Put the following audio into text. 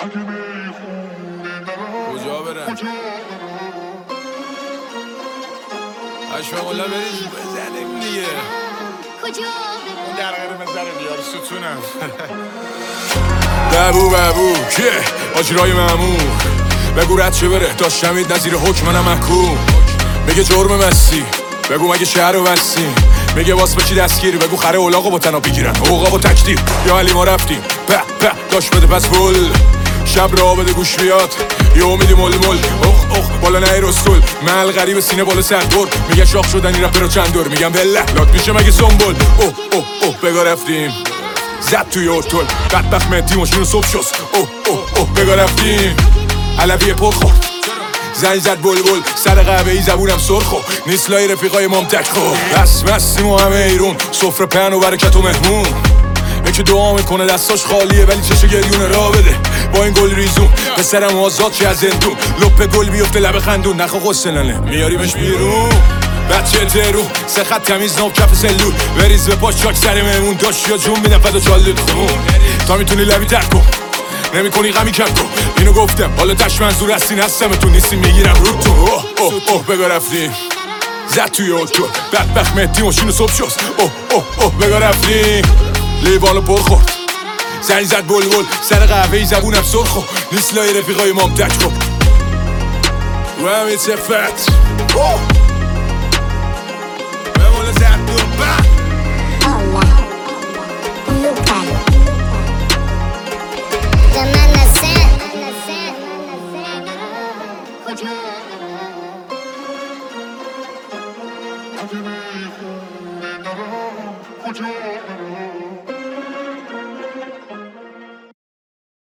کجا برن؟ اشفاقالله بریز بزنیم دیگه. کجا اون درقره بزنه بیار ستونم. ببو ببو که آجرای مامور بگو رد چه بره داشتمید نظیر حکم منم محکوم. میگه جرم مستی بگو مگه شهر رو بستی. میگه واس بچی دستگیر بگو خره اولاغو با تناب بگیرن اوقابو تکدیر. یا علی ما رفتیم به داشت بده پس بول شب را بده گوش بیاد یه امیدی مل مل اخ بالا نهی رستول مل غریب سینه بالا سردور. میگه شاخ شدن این رپر رو چند دور میگم بله لات میشه مگه سنبول اوه بگا رفتیم زد توی اوتول بدبخت مهدی ماشینو صبح شست اوه بگا رفتیم علوی پر خورد زنگ زد بلبل سر قهوه ای زبونم سرخو نیست لای رفیقای مامتک خو بس بستیم و همه ایرون سفره پهن و برکت و مهمون. یکی دعا میکنه دستاش خالیه ولی چشه گریونه را بده با این گل ریزون پسرم آزاد چه از زندون لپ گل بیفته لب خندون نخوا قسلنه میاریمش بیرون بچه ترون سه خط تمیز ناب کف سلول بریز به پاش چاک سر مهمون داشت یا جون میدم فدا چالت خون تا میتونی لبی تک کن نمی کنی غمی کم کن اینو گفتم حالا تش منظور هستین هستمتون نیستی میگیرم رو تو اوه بگا رفتیم زد توی اوتو بدبخت مهدی ماشینو صبح شست اوه بگا رفتیم لیوانو پر خورد زنگ زد بلبل سر قهوه ای زبونم سرخو نیست لای رفیقای مامتک خب و همین صفت به مولا زد